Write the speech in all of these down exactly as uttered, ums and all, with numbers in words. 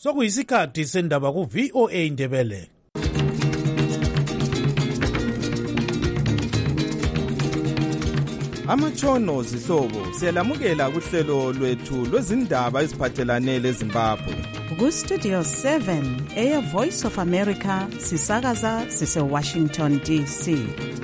sokuyisikhathi sendaba ku-V O A Ndebele. Amatshono zihlobo siyalamukela kuhlelo lwethu lwezindaba eziphathelane leZimbabwe. Ku-Studio seven, Air Voice of America, sisakaza sise-Washington D C.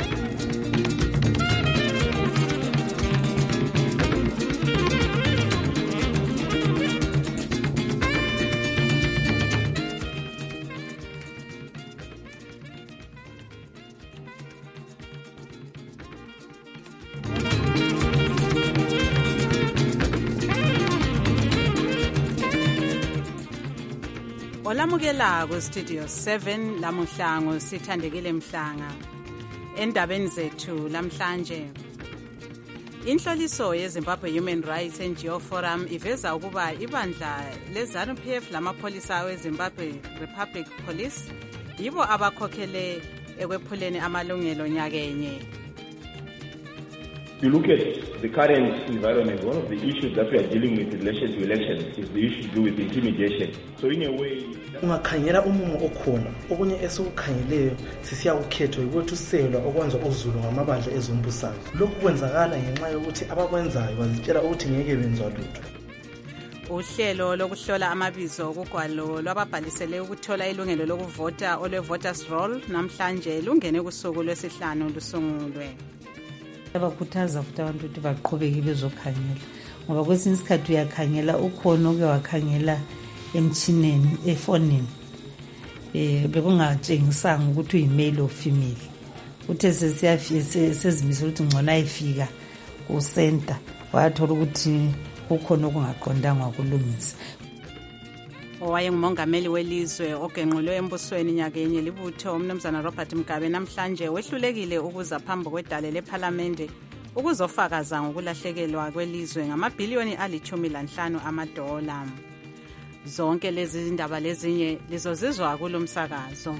Olamukela ku-Studio seven lamuhla ngosithandekile Mhlanga. Endabeni zethu lamhlanje, inhloliso yeZimbabwe Human Rights N G O Forum iveza ukuba ibandla leZANU P F lamapholisa weZimbabwe Republic Police yibo abakhokhele ekwephuleni amalungelo nyakenye. You look at the current environment, one of the issues that we are dealing with in relation to elections is the issue to do with intimidation. So in a way, ungakhangela umumo okhona okunye esikukhangeleyo sisiya ukhetho yikuthusela okwenza uZulu ngamabandla ezombusazwe. Lokhu kwenzakala ngenxa yokuthi abakwenzayo bazitshela ukuthi ngeke benzwa lutho. Uhlelo lokuhlola amabizo okugwalo lwababhalisele ukuthola ilungelo lokuvota olwe-voters roll namhlanje lungene kusuku lwesihlanu lusungulwe. Abakhuthaza futhi abantu ukuthi baqhubeke bezokhangela ngoba kwesinye isikhathi uyakhangela ukhona oke wakhangela emchineni efonini eh bekungatshengisanga ukuthi uyimale or female uthe sesiyafika sezimisela ukuthi ngcono ayifika ku center wathola ukuthi ukhona okungaqondanga ukulungisa. Owayengumongameli welizwe ogenqulwe embusweni nyakenye libutho umnumzana Robert Mugabe namhlanje wehlulekile ukuza phambi kwedale leParliament ukuzofakaza ngokulahlekelwa kwelizwe ngamabhiliyoni alithumi lanhlanu amadola. Zonke lezi zindaba lezinye lizozizwa kulomsakazo.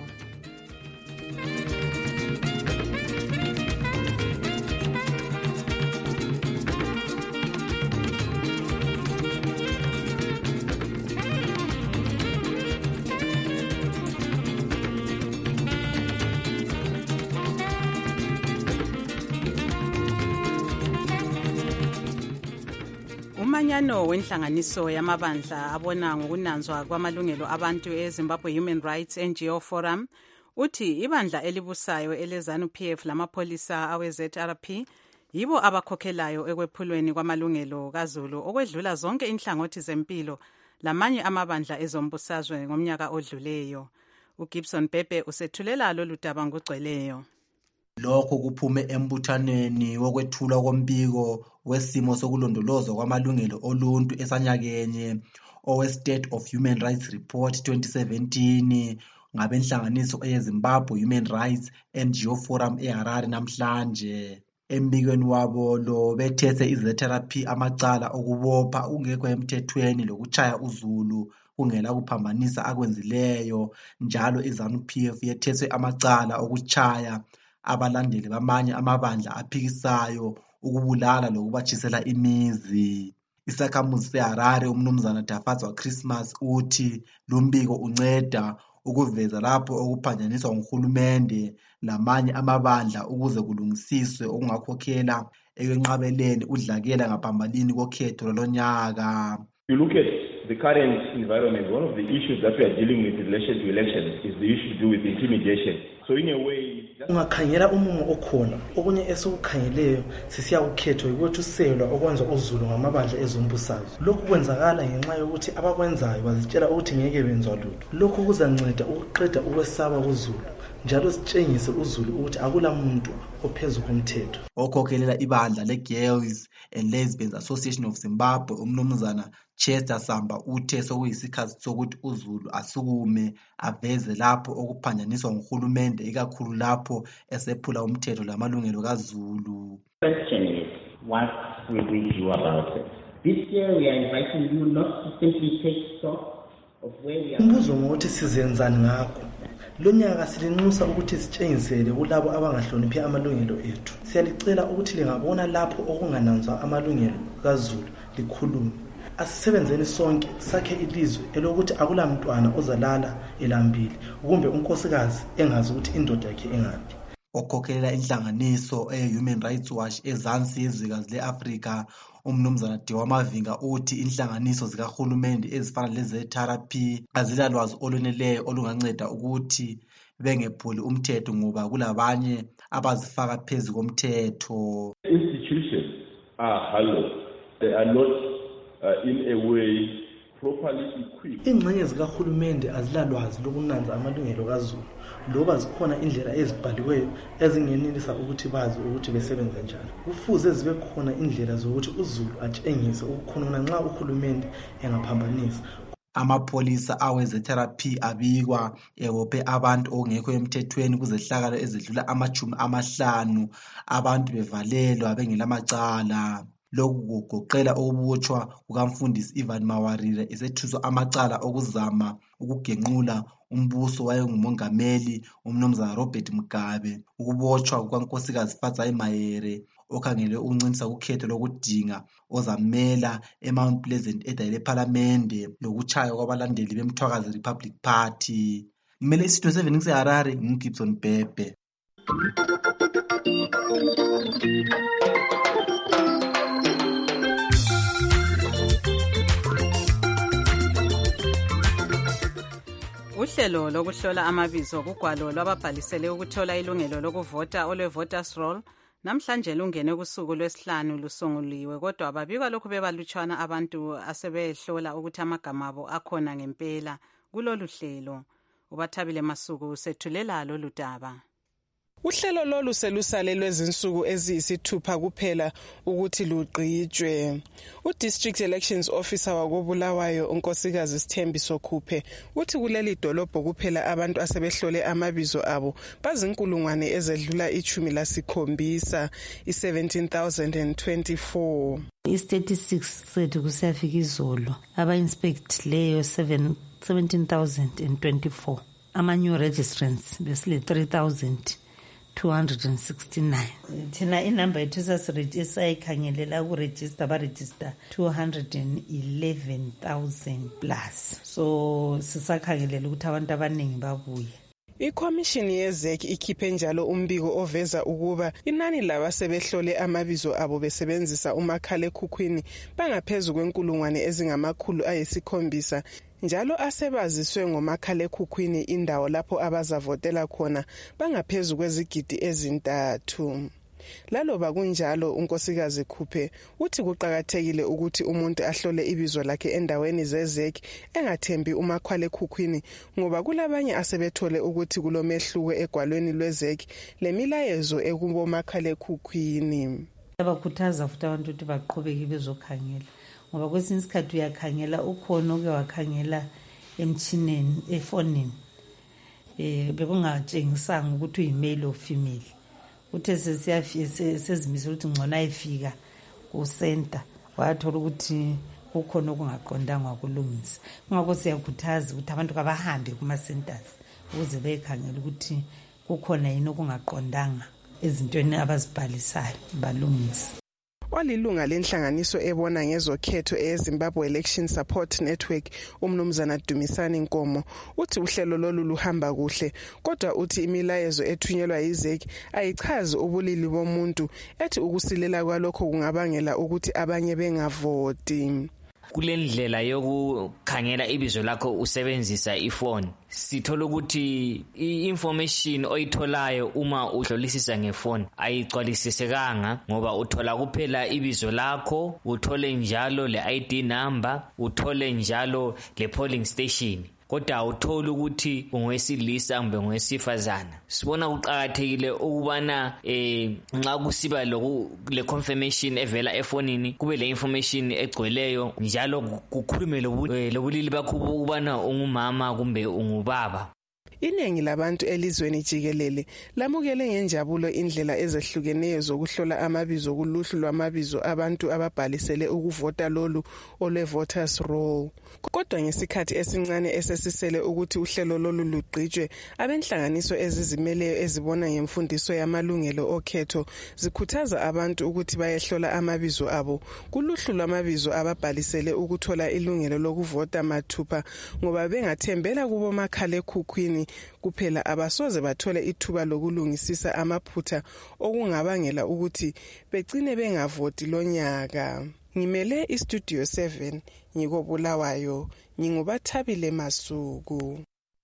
Umanyano wenhlanganiso yamabandla abona ngokunanzwa kwamalungelo abantu eZimbabwe Human Rights N G O Forum uthi ibandla elibusayo eleZANU P F lamapholisa awe-Z R P yibo abakhokhelayo ekwephulweni kwamalungelo kaZulu okwedlula zonke inhlangothi zempilo lamanye amabandla ezombusazwe ngomnyaka odluleyo. uGibson Bhebhe usethulela lolu daba ngogcweleyo. Lokho kuphume embuthaneni wokwethula kombiko wesimo sokulondolozwa kwamalungelo oluntu esanyakenye owe-State of Human Rights Report twenty seventeen ngabenhlanganiso eyeZimbabwe Human Rights N G O Forum eHarare namhlanje. Embikweni wabo lo bethethe i-Z R P amacala okubopha ungekho emthethweni lokuchaya uZulu kungela kuphambanisa akwenzileyo, njalo iZANU P F yetheswe amacala okuchaya abalandeli bamanye amabandla aphikisayo ukubulala lokubatshisela imizi. Isakhamuzi seHarare umnumzana Dafadzwa Christmas uthi lumbiko unceda ukuveza lapho okuphanjaniswa nguhulumende lamanye amabandla ukuze kulungisiswe okungakhokhela ekwenqabeleni udlakela ngaphambalini kokhetho lolonyaka. You look at the current environment, one of the issues that we are dealing with in relation to elections is the issue to do with intimidation. So in a way, ungakhangela umumo okhona okunye esikukhangeleyo sisiya ukhetho yikuthusela okwenza uZulu ngamabandla ezombusazwe. Lokhu kwenzakala ngenxa yokuthi abakwenzayo bazitshela ukuthi ngeke benzwa lutho. Lokhu kuzanceda ukuqeda ukwesaba kuZulu njalo sitshengise uZulu ukuthi akula muntu ophezulu komthetho. Okhokhelela ibandla leGays and Lesbians Association of Zimbabwe umnumzana Chester Samba uthe sokuyisikhathi sokuthi uZulu asukume aveze lapho okuphanjaniswa nguhulumende ikakhulu lapho esephula umthetho lamalungelo kaZulu. Question is, what will we do about it? This year we are inviting you not to simply take stock of where we are. Umbuzo ngokuthi sizenzani ngakho. Lonyaka silinxusa ukuthi sitshengisele kulabo abangahloniphi amalungelo ethu. Siyalicela ukuthi lingabona lapho okungananzwa amalungelo kaZulu likhulume. asisebenzeni sonke sakhe ilizwe elokuthi akula mntwana ozalala elambile kumbe unkosikazi engazi ukuthi indoda yakhe engaphi. Okhokhelela inhlanganiso e-Human Rights Watch ezansi yezwekazi le-Afrika, umnumzana Dewa Mavinga uthi inhlanganiso zikahulumende ezifana leze-T R P azilalwazi olweneleyo olunganceda ukuthi bengephuli umthetho ngoba kulabanye abazifaka phezu komthetho. Institutions are hollow. They are not uh, in a way properly equipped. Ingxenye zikahulumende azilalwazi lokunanza amalungelo kaZulu loba zikhona indlela ezibhaliweyo ezingenelisa ukuthi bazi ukuthi besebenza njani. Kufuze zibe khona indlela zokuthi uZulu atshengise ukukhonona nxa uhulumende engaphambanisa. Amapolisa aweze-T R P abikwa ebophe abantu okungekho emthethweni kuzehlakalo ezidlula amajumi amahlanu, abantu bevalelwa bengelamacala. Lokhu kugoqela ukubotshwa kukamfundisi Ivan Mawarire esethuswa amacala okuzama ukugenqula umbuso wayengumongameli umnumzana Robert Mugabe, ukubotshwa kukankosikazi Fadzayi Mayere okhangele ukunciphisa ukhetho lokudinga ozamela eMount Pleasant edale lephalamende, lokutshaywa kwabalandeli bemthwakazi Republic Party. Ngimele isitho seven ngiseHarare, ngingibson Bhebhe. Uhlelo lokuhlola amabizo kugwalo lwababhalisele ukuthola ilungelo lokuvota olwe-Voters Roll namhlanje lungene kusuku lwesihlanu lusunguliwe, kodwa ababikwa lokhu bebalutshwana abantu asebehlola ukuthi amagama abo akhona ngempela kulolu hlelo. UBathabile Masuku sethulela lolu daba. Uhlelo lolu selusale lwezinsuku eziyisithupha kuphela ukuthi lugqitshwe. U-District Elections Officer wakobulawayo unkosikazi Sithembiso Khuphe uthi kuleli dolobho kuphela abantu asebehlole amabizo abo bazinkulungwane ezedlula ichumi lasikhombisa, i-seventeen thousand twenty-four. I-thirty-six sethu kusiyafika izolo aba-inspect leyo seventeen thousand twenty-four. Ama-new registrants besile three thousand two hundred sixty-nine. Thina inamba yethu esayikhangelela ukurejista barejista two hundred eleven thousand plus. So sisakhangelela ukuthi abantu abaningi babuye. Ikhomishini yezek ikhiphe njalo umbiko oveza ukuba inani labasebehlole amabizo abo besebenzisa umakhalekhukhwini bangaphezulu kwenkulungwane ezingamakhulu ayisikhombisa, njalo asebaziswe ngomakhalekhukhwini indawo lapho abazavotela khona bangaphezulu kwezigidi ezintathu. Laloba kunjalo unkosikazi Khuphe uthi kuqakathekile ukuthi umuntu ahlole ibizo lakhe endaweni zezek engathembi umakhalekhukhwini ngoba kulabanye asebethole ukuthi kulomehluko egwalweni lwezek lemilayezo ekubomakhalekhukhwini. Abakhuthaza futhi abantu ukuthi baqhubeke bezokhangela ngoba kwesinye isikhathi uyakhangela ukhona oke wakhangela emchineni efonini eh bekungatshengisanga ukuthi uyimale or female. Uthe sezimisela ukuthi ngcono ayifika ku-center wathola ukuthi kukhona okungaqondanga kulungisa. Kungakho siyakhuthaza ukuthi abantu kabahambe kuma-centers ukuze bekhangele ukuthi kukhona yini okungaqondanga ezintweni abazibhalisayo balungisa. Walilunga lenhlanganiso ebona ngezokhetho eZimbabwe Election Support Network umnumzana Dumisani Nkomo uthi uhlelo lolu luhamba kuhle, kodwa uthi imilayezo ethunyelwa yizek ayichazi ubulili bomuntu, ethi ukusilela kwalokho kungabangela ukuthi abanye bengavoti. Kulendlela yokukhangela ibizo lakho usebenzisa ifoni, sithola ukuthi i-information oyitholayo uma uhlolisisa ngefoni ayigcwalisisekanga ngoba uthola kuphela ibizo lakho, uthole njalo le I D number, uthole njalo le polling station, kodwa uthola ukuthi ungowesilisa kumbe ngowesifazana. Sibona kuqakathekile ukubana eh nxa kusiba lokhu le confirmation evela efonini kube le information egcweleyo njalo kukhulume lobulili bakho ukubana ungumama kumbe ungubaba. iningi labantu elizweni jikelele lamukele ngenjabulo indlela ezehlukeneyo zokuhlola amabizo kuluhlu lwamabizo abantu ababhalisele ukuvota lolu olwe voters roll. Kodwa ngesikhathi esincane esesisele ukuthi uhlelo lolu lugqitshwe, abenhlanganiso ezizimeleyo ezibona ngemfundiso yamalungelo okhetho zikhuthaza abantu ukuthi bayehlola amabizo abo kuluhlu lwamabizo ababhalisele ukuthola ilungelo lokuvota mathupha, ngoba bengathembela kubo makhalekhukhwini kuphela abasoze bathole ithuba lokulungisisa amaphutha okungabangela ukuthi begcine bengavoti lonyaka. Ngimele iStudio seven ngiko Bulawayo, ngingubathabile Masuku.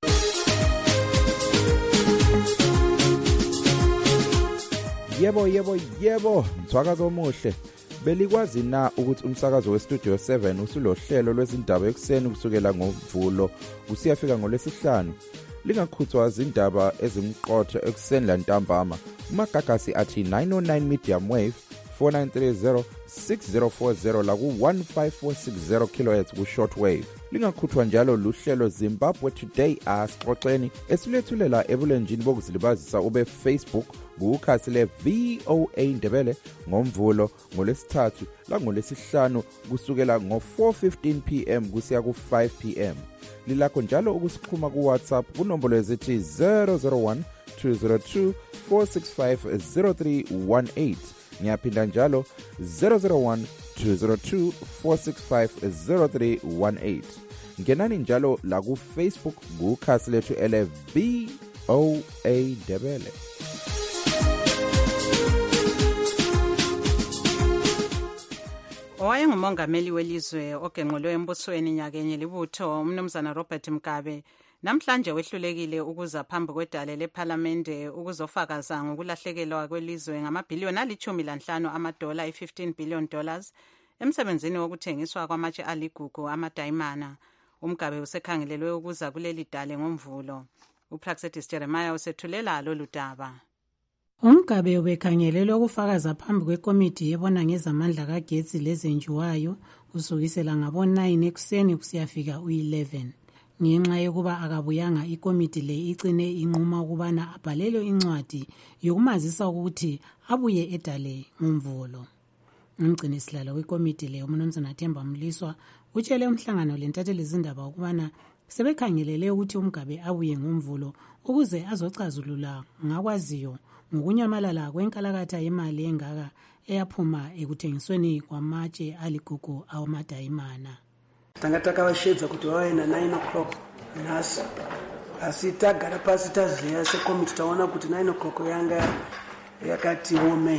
Yebo yebo yebo, mthwakazo omuhle. Belikwazi na ukuthi umsakazo weStudio seven usulohlelo lwezindaba ekseni kusukela ngoMvulo usiyafika ngolwesihlanu? Lingakhuthwa izindaba ezimqotho ekseni lantambama. Umagagasi athi nine oh nine medium wave four nine three zero six zero four zero la ku one five four six zero kilohertz ku shortwave. Lingakhuthwa njalo luhlelo Zimbabwe Today asixoxeni esilethulela ebulenjini bokuzilibazisa ube Facebook kukhasi le V O A Ndebele ngoMvulo ngolesithathu la ngolesihlanu kusukela ngo four fifteen p m kusiya ku five p m. Lilakho njalo ukusikhuma ku WhatsApp kunombolo ezithi zero zero one two zero two four six five zero three one eight. Ngiyaphinda njalo zero zero one two zero two four six five zero three one eight. Ngenani njalo la ku Facebook kukhasi lethu ele V O A Ndebele. Owayengumongameli welizwe ogenqolwe embusweni nyakenye libutho umnumzana Robert Mugabe namhlanje wehlulekile ukuza phambi kwedale lephalamende ukuzofakaza ngokulahlekelwa kwelizwe ngamabhiliyoni alithumi lanhlanu amadola i-fifteen billion dollars emsebenzini wokuthengiswa kwamatshe aligugu amadayimana. Umgabe usekhangelelwe ukuza kuleli dale ngoMvulo. uPraxedis Jeremiah usethulela lolu daba. Umgabe ubekhangelelwe ukufakaza phambi kwekomiti ebona ngezamandla kagetsi lezenjiwayo kusukisela ngabo nine ekuseni kusiyafika u-eleven. Ngenxa yokuba akabuyanga ikomiti le icine inquma ukubana abhalelwe incwadi yokumazisa ukuthi abuye edale ngoMvulo. Umgcini sihlalo wekomiti le umnumzana Themba Mliswa utshele umhlangano lentatheli izindaba ukubana sebekhangelele ukuthi umgabe abuye ngoMvulo ukuze azocazulula ngakwaziyo ngokunyamalala kwenkalakatha yemali engaka eyaphuma ekuthengisweni kwamatshe aligugu awamadayimana. Tanga takavashedza kuti vave na nine o'clock nhasi, asi tagara pasi taziya sekomiti taona kuti nine o'clock yanga yakati omei.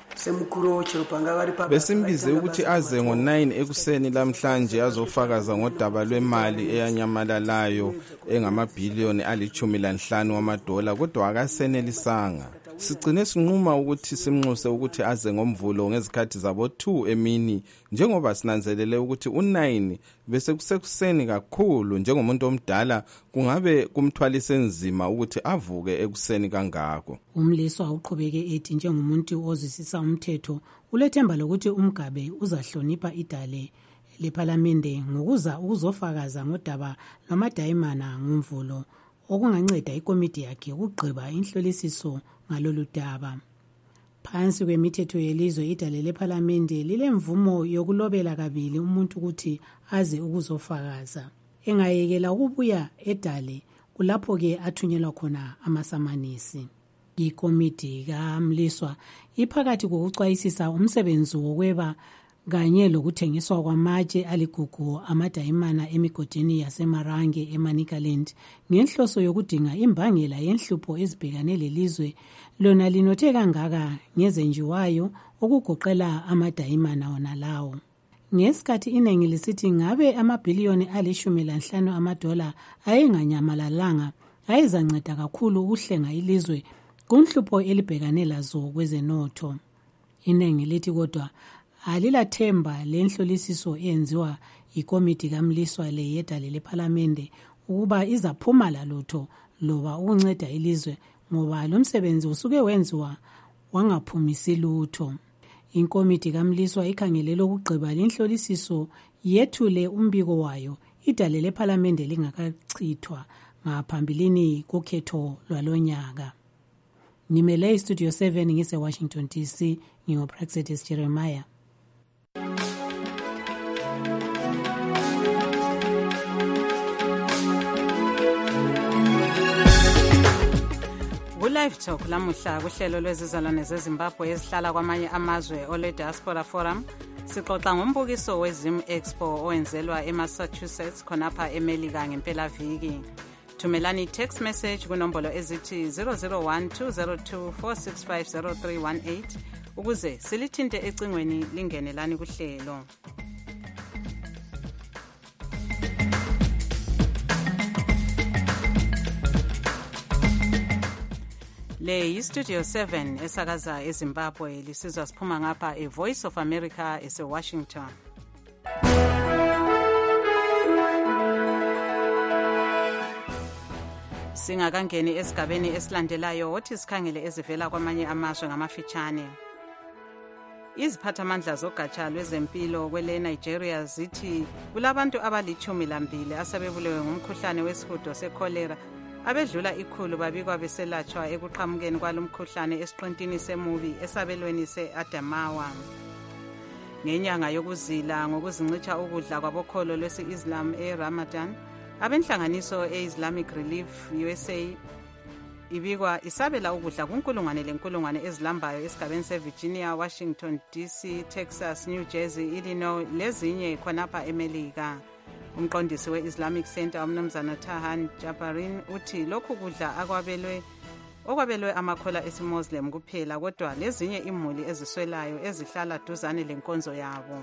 Besimbize ukuthi aze ngo nine ekuseni lamhlanje azofakaza ngodaba lwemali eyanyamalalayo engamabhiliyoni alithumi lanhlanu wamadola, kodwa akasenelisanga. Sigcine sinquma ukuthi simnxuse ukuthi aze ngoMvulo ngezikhathi zabo two emini njengoba sinanzelele ukuthi u nine bese kusekuseni kakhulu. Njengomuntu omdala kungabe kumthwalise nzima ukuthi avuke ekuseni kangako. Umliswa uqhubeke ethi njengomuntu ozwisisa umthetho ulethemba lokuthi umgabe uzahlonipha idale lephalamende ngokuza ukuzofakaza ngodaba lwamadayimana ngoMvulo okunganceda ikomiti yakhe ukugqiba inhlolisiso ngalolu daba. Phansi kwemithetho yelizwe idale lephalamende lilemvumo yokulobela kabili umuntu ukuthi aze ukuzofakaza. Engayekela ukubuya edale kulapho ke athunyelwa khona amasamanisi. Ikomiti kaMliswa iphakathi kokucwayisisa umsebenzi wokweba kanye lokuthengiswa kwamatshe aligugu amadayimana emigodini yaseMarange eManicaland ngenhloso yokudinga imbangela yenhlupho ezibhekane lelizwe lona linothe kangaka ngezenjiwayo okugoqela amadayimana wona lawo. Ngesikhathi iningi lisithi ngabe amabhiliyoni alishumi lanhlanu amadola ayenganyamalalanga ayezanceda kakhulu ukuhlenga ilizwe kunhlupho elibhekane lazo kwezenotho. Iningi lithi kodwa alilathemba lenhlolisiso eyenziwa ikomiti kaMliswa le yedale lephalamende ukuba izaphuma lalutho loba ukunceda ilizwe ngoba lo msebenzi usuke wenziwa wangaphumisi lutho. Inkomiti kaMliswa ikhangelele ukugqiba lenhlolisiso yethule umbiko wayo idale lephalamende lingakachithwa ngaphambilini kokhetho lwalonyaka. Nimele iStudio seven ngise Washington D C, ngingoPraxedis Jeremiah. Live Talk lamuhla kuhlelo lwezizalwane zeZimbabwe ezihlala kwamanye amazwe ole Diaspora Forum sixoxa ngombukiso weZim Expo owenzelwa eMassachusetts khonapha eMelika ngempelaviki. Thumelani text message kunombolo ezithi zero zero one two zero two four six five zero three one eight ukuze silithinte ecingweni lingenelani kuhlelo. Le yiStudio seven esakaza eZimbabwe lisizwa siphuma ngapha eVoice of America eseWashington. Singakangeni esigabeni esilandelayo wothi sikhangele ezivela kwamanye amazwe ngamafitshane. Iziphathamandla zogatsha lwezempilo kwele Nigeria zithi kulabantu abalichumi lambili asebebulewe ngumkhuhlane wesihudo secholera abedlula ikhulu babikwa beselatshwa ekuqhamukeni kwalomkhuhlane esiqintini semubi esabelweni se-Adamawa. Ngenyanga yokuzila ngokuzincitsha ukudla kwabokholo lwesi-Islam e-Ramadan, abenhlanganiso e-Islamic Relief U S A ibikwa isabela ukudla kunkulungwane lenkulungwane ezilambayo esigabeni se-Virginia, Washington D C, Texas, New Jersey, Illinois lezinye khonapha eMelika. Umqondisi we-Islamic Center umnumzana Tahan Jabarin uthi lokhu kudla akwabelwe okwabelwe amakhola esimuslim kuphela kodwa lezinye imuli eziswelayo ezihlala duzane lenkonzo yabo.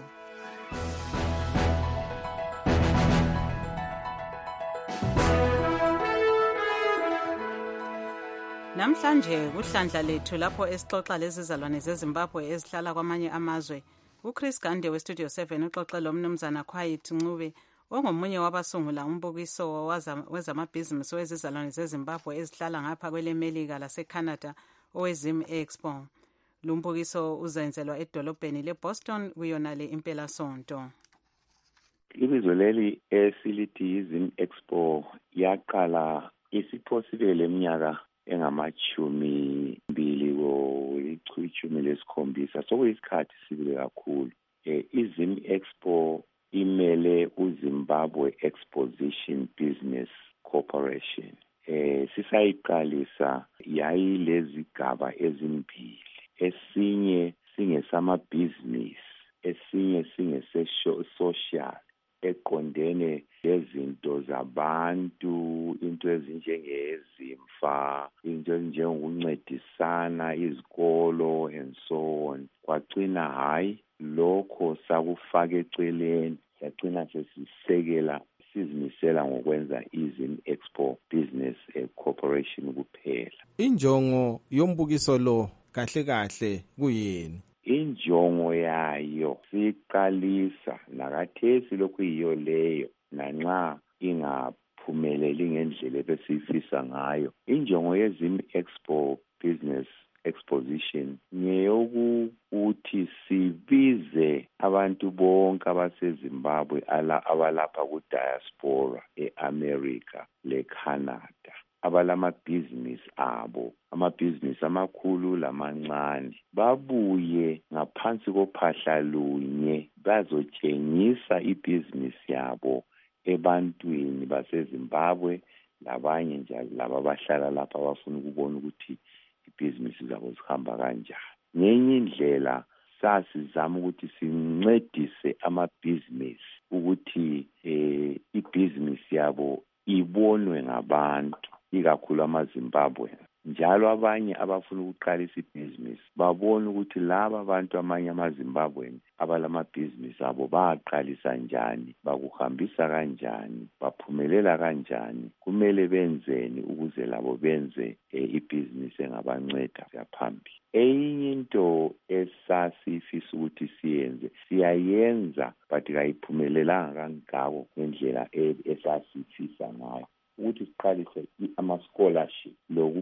Namhlanje kuhlandla lethu lapho esixoxa lezizalwane zeZimbabwe ezihlala kwamanye amazwe. uChris Gande weStudio seven uxoxe lomnumzana Quiet Ncube ongomunye wabasungula umbukiso wezamabhizinisi wezizalwane zeZimbabwe ezihlala ngapha kweleMelika laseCanada oweZim Expo. Lumbukiso uzenzelwa edolobheni leBoston kuyonale impela sonto. Ibizo leli esilithi Zim Expo yaqala isiphosibele eminyaka engamachumi mbili wo ichumi lesikhombisa sokuyisikhathi sibile kakhulu. E, iZim Expo imele uZimbabwe Exposition Business Corporation. Eh sisayiqalisa yayilezigaba ezimbili. Esinye singesamabhizinisi, esinye singese-social eqondene lezinto zabantu, into ezinjengezimfa, into ezinjengokuncedisana izikolo and so on. Kwagcina hayi lokho sakufaka eceleni, yagcina sesisekela sizimisela ngokwenza iZim Expo Business Corporation kuphela. Injongo yombukiso lo kahle kahle kuyini? Injongo yayo siqalisa nakathesi lokhu yiyo leyo nanxa ingaphumeleli ngendlela ebesifisa ngayo. Injongo yeZim Expo Business Exposition ngeyokuthi sibize abantu bonke abaseZimbabwe abalapha ku-diaspora e-America le-Canada abalamabhizinisi abo, amabhizinisi amakhulu lamancane, babuye ngaphansi kophahla lunye bazotshengisa ibhizinisi yabo ebantwini baseZimbabwe labanye njalo laba abahlala lapha abafuna ukubona ukuthi ibhizinisi zabo zihamba kanjani. Ngenye indlela sasizama ukuthi sincedise amabhizinisi ukuthi eh ibhizinisi yabo ibonwe ngabantu, ikakhulu amaZimbabwe. Njalo abanye abafuna ukuqalisa ibhizinisi babona ukuthi laba abantu amanye amaZimbabwe abalamabhizinisi abo baqalisa njani, bakuhambisa kanjani, baphumelela kanjani, kumele benzeni ukuze labo benze e, ibhizinisi engabanceda yaphambili. Eyinye into esasifisa ukuthi siyenze siyayenza but kayiphumelelanga kangako ngendlela esasifisa ngayo, ukuthi siqalise ama-scholarship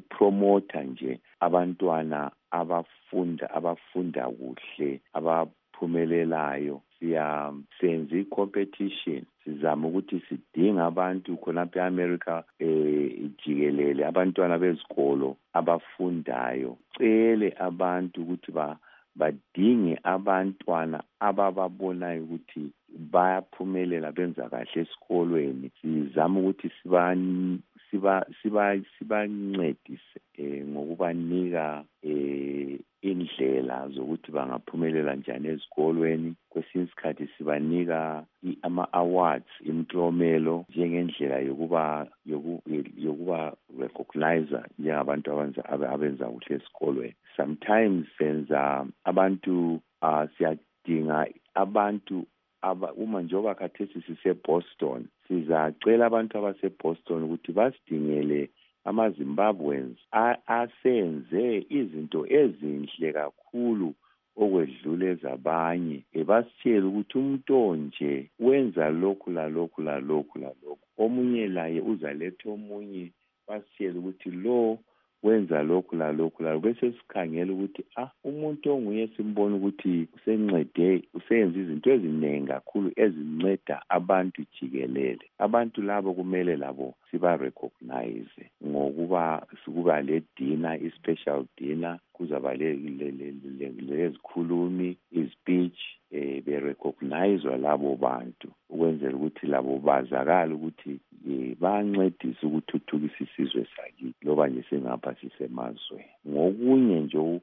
lokupromota nje abantwana abafunda abafunda kuhle abaphumelelayo siya senza i-competition sizama ukuthi sidinga abantu khonapha e-America eh jikelele abantwana bezikolo abafundayo cele abantu ukuthi ba badinge abantwana abababonayo ukuthi bayaphumelela benza kahle esikolweni sizama ukuthi siba siba siba sibancedise eh ngokubanika eh indlela zokuthi bangaphumelela njani ezikolweni kwesinye isikhathi sibanika ama awards imiklomelo njengendlela yokuba yokuba recognize njengabantu abenza abenza kuhle esikolweni sometimes senza abantu uh, siyadinga abantu aba uma njoba khathesi sise Boston sizacela abantu abase Boston ukuthi basidingele amaZimbabweans asenze izinto ezinhle kakhulu okwedlula ezabanye ebasitshela ukuthi umuntu onje wenza lokhu la lokhu la lokhu la lokhu omunye laye uzaletha omunye basitshela ukuthi lo wenza lokhu la lokhu la bese sikhangela ukuthi ah umuntu onguye simbona ukuthi usencede usenza izinto eziningi kakhulu ezinceda abantu jikelele abantu labo kumele labo siba recognize ngokuba sikuba le dinner i special dinner kuzaba le lezikhulumi i-speech eh be recognize labo bantu ukwenzela ukuthi labo bazakala ukuthi bancedisa ukuthuthukisa isizwe sakithi loba nje singapha sisemazwe ngokunye nje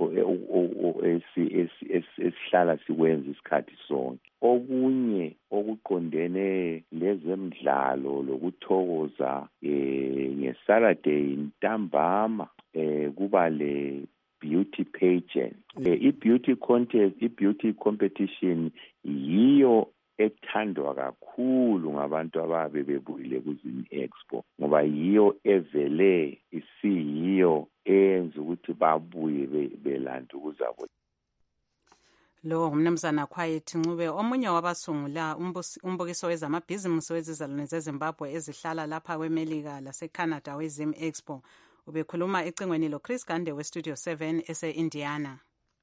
esihlala sikwenza isikhathi sonke okunye okuqondene lezemidlalo lokuthokoza eh ngeSaturday ntambama eh kuba le beauty pageant eh, i beauty contest i beauty competition yiyo ethandwa kakhulu ngabantu ababe bebuyile kuZim Expo ngoba yiyo evele isiyiyo enza ukuthi babuye belanda ukuzabo. Lo umnumzana Quiet Ncube omunye wabasungula umbukiso wezamabhizinisi wezizalwane zeZimbabwe ezihlala lapha kweMelika laseCanada weZim Expo ubekhuluma ecingweni lo Chris Gande we Studio seven ese Indiana.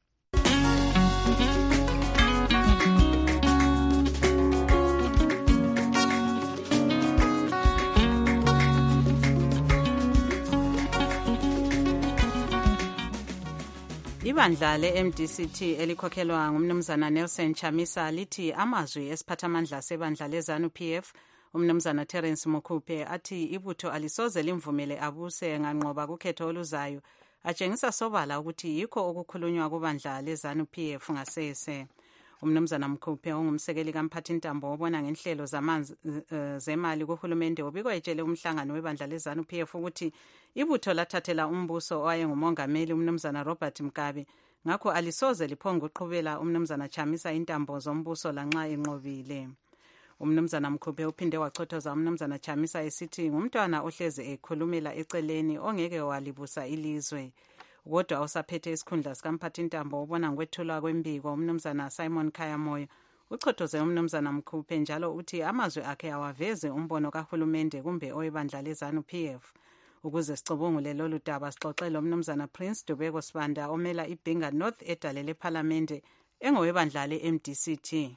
Ibandla le-M D C T elikhokhelwa ngumnumzana Nelson Chamisa lithi amazwi esiphathamandla sebandla leZANU P F umnumzana Terence Mukhupe athi ibutho alisoze limvumele abuse nganqoba kukhetho oluzayo atshengisa sobala ukuthi yikho okukhulunywa kubandla leZANU P F ngasese. Umnumzana Mkhupe ongumsekeli kaMphathintambo obona ngenhlelo zamanzi uh, zemali kuhulumende ubiko etshele umhlangano webandla leZANU P F ukuthi ibutho lathathela umbuso owaye ngumongameli umnumzana Robert Mugabe ngakho alisoze liphonga uqhubela umnumzana Chamisa intambo zombuso lanxa enqobile. Umnumzana Mkhupe uphinde wachothoza umnumzana Chamisa esithi ngumntwana ohleze ekhulumela eceleni ongeke walibusa ilizwe. Kodwa usaphethe isikhundla sikaMphathintambo ubona ngokwethulwa kwembiko umnumzana Simon Khayamoyo uchothoze umnumzana Mkhupe njalo uthi amazwi akhe awaveze umbono kahulumende kumbe oyibandla leZANU P F. Ukuze sicubungule lolu daba sixoxele umnumzana Prince Dubeko Sibanda omela iBinga North edale leParlamente engowebandla le-M D C T.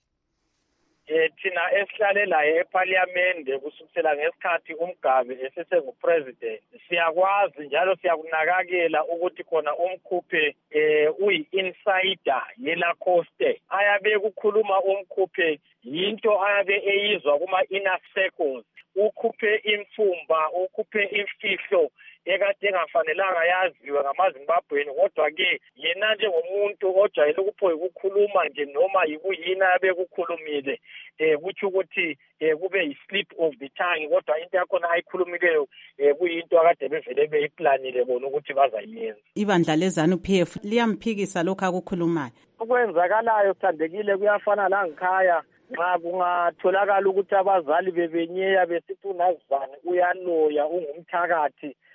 Eh thina esihlale la eParliament kusukela ngesikhathi uMgabe esesengupresident siyakwazi njalo siyakunakakela ukuthi khona uMkhuphe eh uyi-insider yela Coste ayabe kukhuluma uMkhuphe yinto ayabe eyizwa kuma inner circles ukhuphe imfumba ukhuphe imfihlo ekade engafanelanga yaziwe ngamaZimbabweni kodwa ke yena njengomuntu ojayele ukuphoya ukukhuluma nje noma yikuyina yabe kukhulumile eh kuthi ukuthi eh kube yi-slip of the tongue kodwa into yakhona ayikhulumileyo eh kuyinto akade bevele beyiplanile bona ukuthi bazayenza. Ibandla leZANU P F liyamphikisa lokho akukhulumayo. Okwenzakalayo sithandekile kuyafana la ngikhaya nxa kungatholakala ukuthi abazali bebenyeya besithi unazivane uyaloya ungumthakathi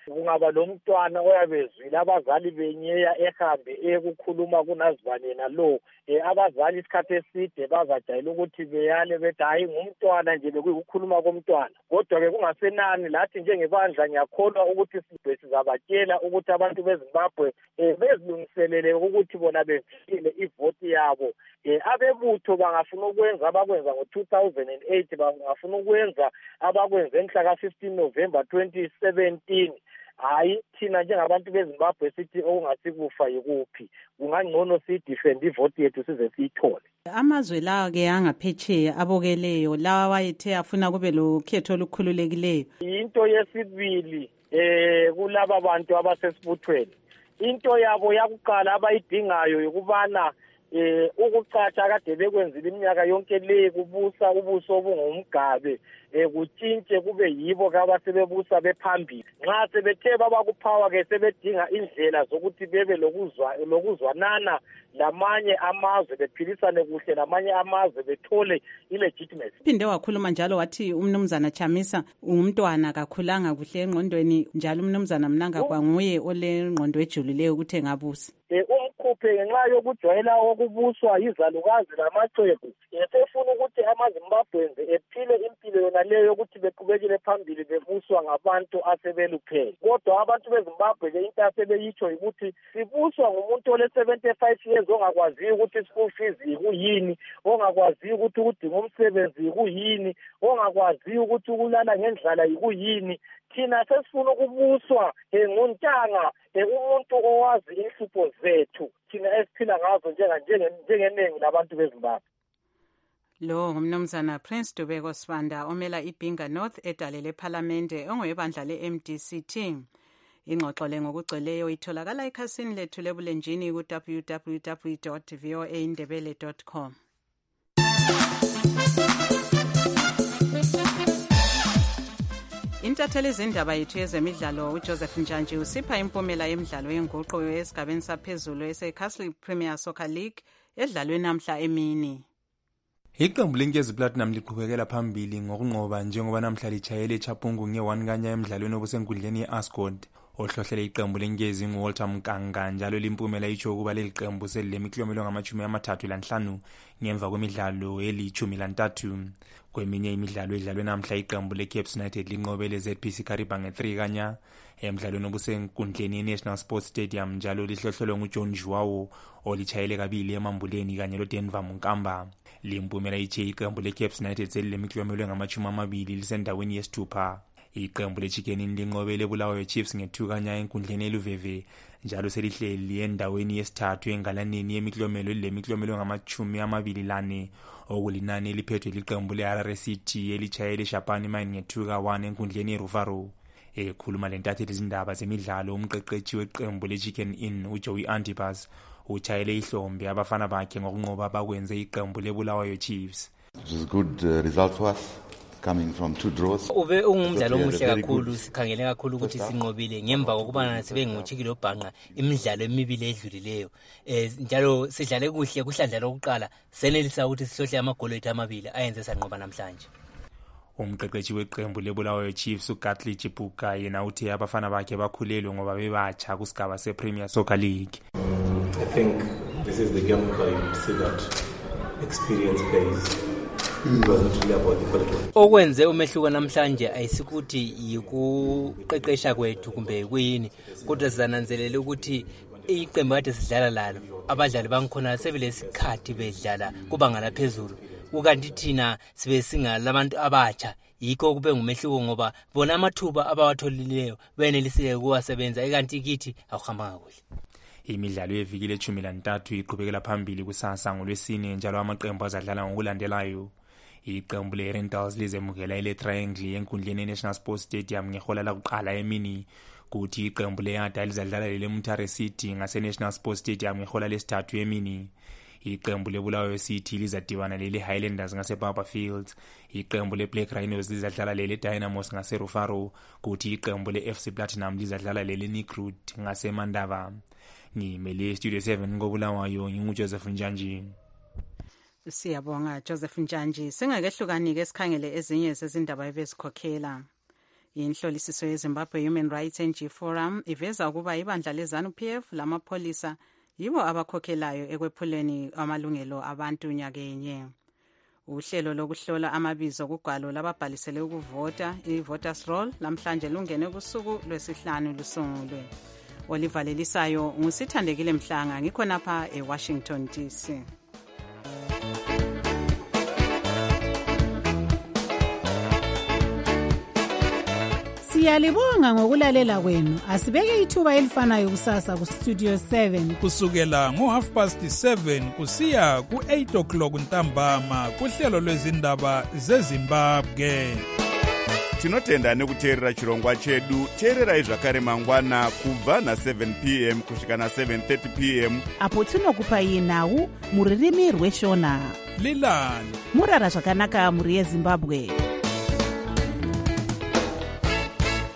kungaba lo mntwana oyabezwile abazali benyeya ehambe ekukhuluma kunazibanena lo eh, abazali isikhathi eside bazajayela ukuthi beyale bethi hayi ngumntwana nje bekuyikhuluma komntwana. Kodwa-ke kungasenani lathi njengebandla ngiyakholwa ukuthi sibe sizabatshela ukuthi abantu beZimbabwe eh, bezilungiselele ukuthi bona bevikele ivoti yabo. Eh, abebutho bangafuna ukwenza abakwenza ngo two thousand eight bangafuna ukwenza abakwenze mhla ka fifteen November twenty seventeen. Hayi thina njengabantu beZimbabwe sithi okungasikufa yikuphi, kungangcono sidefend ivoti yethu size siyithole. Amazwe lawa ke angaphetsheya abokeleyo lawa wayethe afuna kube lo khetho olukhululekileyo. Into yesibili eh kulaba bantu abasesibuthweni, into yabo yakuqala abayidingayo ukubana eh ukucatsha kade bekwenzile iminyaka yonke le kubusa ubuso obungumgabe eh kutshintshe kube yibo kabasebebusa bephambili. Nxa sebethe baba kuphawa ke sebedinga indlela zokuthi bebe lokuzwa lokuzwanana lamanye amazwe bephilisane kuhle lamanye amazwe bethole ilegitimacy. Phinde wakhuluma njalo wathi umnumzana Chamisa umntwana kakhulanga kuhle engqondweni, njalo umnumzana Mnanga kwanguye ole ngqondo ejulileyo ukuthi ngabusa. Eh umkhuphe ngenxa yokujwayela okubuswa izalukazi lamaxhegu, esefuna ukuthi amaZimbabwenze ephile impilo yona leyo yokuthi beqhubekile phambili bebuswa ngabantu asebeluphele. Kodwa abantu beZimbabwe ke into asebeyitsho ukuthi sibuswa ngumuntu ole seventy-five years ongakwazi ukuthi school fees ikuyini, ongakwazi ukuthi udinga umsebenzi ikuyini, ongakwazi ukuthi ukulala ngendlala ikuyini. Thina sesifuna ukubuswa ngontanga umuntu owazi inhlupho zethu thina esiphila ngazo njengenengi labantu beZimbabwe. Lo ngumnumzana Prince Dubeko Sibanda omela iBinga North edalele eParliamente ongwebandla le-M D C T. Ingxoxo le ngokugcweleyo itholakala ekhasini lethu lebulenjini ku w w w dot v o a ndebele dot com. Intatheli zindaba yethu yezemidlalo uJoseph Njantshi usipha impumela yemidlalo yenguqu esigabeni saphezulu ese-Castle Premier Soccer League edlalwe namhla emini. Iqembu lenkezi Platinum liqhubekela phambili ngokunqoba njengoba namhla litshayele eChapungu nge-one kanya emidlalweni obusenkundleni ye-Ascot. Ohlohlele iqembu lenkezi nguWalter Mkanga njalo limpumela itsho ukuba leli qembu selilemiklomelo ngamachumi amathathu lanhlanu ngemva kwemidlalo elithumi lantathu. Kweminye imidlalo edlalwe namhla iqembu leCapes United linqobe le-Z P C Kariba nge-three kanya emidlalweni obusenkundleni ye-National Sports Stadium njalo lihlohlelwe nguJohn Joao olitshayele kabili emambuleni kanye loDenver Munkamba. Limpumela itshe iqembu leCapes United selilemiklomelo ngamachumi amabili lisendaweni yesithupha. Iqembu leChicken Inn linqobele Bulawayo Chiefs nge-two kanya enkundleni eLuveve njalo selihleli endaweni yesithathu engalaneni yemiklomelo lemiklomelo ngamachumi amabili lane okulinani eliphethwe liqembu le-Harare City elitshayele eShapani Mine nge-two ka one enkundleni eRuvaro. Ekhuluma lentatheli izindaba zemidlalo umqeqeshi weqembu leChicken Inn uJoey Antipas utshayele ihlombe abafana bakhe ngokunqoba abakwenze iqembu leBulawayo Chiefs. It was a good uh, result for us. Coming from two draws. Ube ungumdlalo omuhle kakhulu, sikhangele kakhulu ukuthi sinqobile ngemva kokubana sibe nguchikilo bhanqa imidlalo emibili edlulileyo. Eh njalo sidlale kuhle kuhlandla lokuqala senelisa ukuthi sihlohle amagoli ethu amabili ayenze sanqoba namhlanje. Umqeqeshi weqembu leBulawayo Chiefs uGatley Chipuka yena uthi abafana bakhe bakhulelwe ngoba bebatsha kusigaba sePremier Soccer League. I think this is the game where you see that experience pays. Okwenze umehluko namhlanje ayisikuthi yikuqeqesha kwethu kumbe kuyini, kodwa sizananzelela ukuthi iqembu kade sidlala lalo abadlali bangikhona sebelesikhathi bedlala kubanga laphezulu, ukanti thina sibe singalabantu abatsha. Yikho kube ngumehluko ngoba bona amathuba abawatholileyo beneliseke kuwasebenza ikanti kithi akuhambanga kuhle. Imidlalo yevikile ethumi lantathu iqhubekela phambili kusasa ngolwesine njalo amaqembu azadlala ngokulandelayo. Iqembu le-Rentals lizemukela ile-Triangle enkundleni ye-National Sports Stadium ngehola lakuqala emini, kuthi iqembu le-Yada lizadlala lele-Mutare City ngase-National Sports Stadium ngehola lesithathu emini. Iqembu leBulawayo City lizadibana lele-Highlanders ngase-Barber Fields. Iqembu le-Black Rhinos lizadlala lele-Dynamos ngase-Rufaro, kuthi iqembu le-F C Platinum lizadlala lele-Nikrut ngase-Mandava. Ngimele Studio seven ngoBulawayo nginguJoseph Njantshi. Siyabonga Joseph Njantshi. Singakehlukani ke sikhangele ezinye zezindaba ebezikhokhela. inhlolisiso yeZimbabwe Human Rights N G Forum iveza ukuba ibandla leZANU-P F lamapholisa yibo abakhokhelayo ekwephuleni amalungelo abantu nyakenye. Uhlelo lokuhlola amabizo kugwalo lababhalisele ukuvota i-voters roll lamhlanje lungene kusuku lwesihlanu lusungulwe. Olivalelisayo ngusithandekile Mhlanga ngikho napha eWashington D C. Siyalibonga ngokulalela kwenu. Asibeke ithuba elifanayo kusasa ku Studio seven kusukela ngo half past seven kusiya ku eight o'clock ntambama kuhlelo lwezindaba zeZimbabwe. Tinotenda nekuteerera chirongwa chedu. Teererai zvakare mangwana kubva na seven p m kusvika na seven thirty p m apo tinokupai nhau muririmi rweshona. Lilani murara zvakanaka muri yeZimbabwe.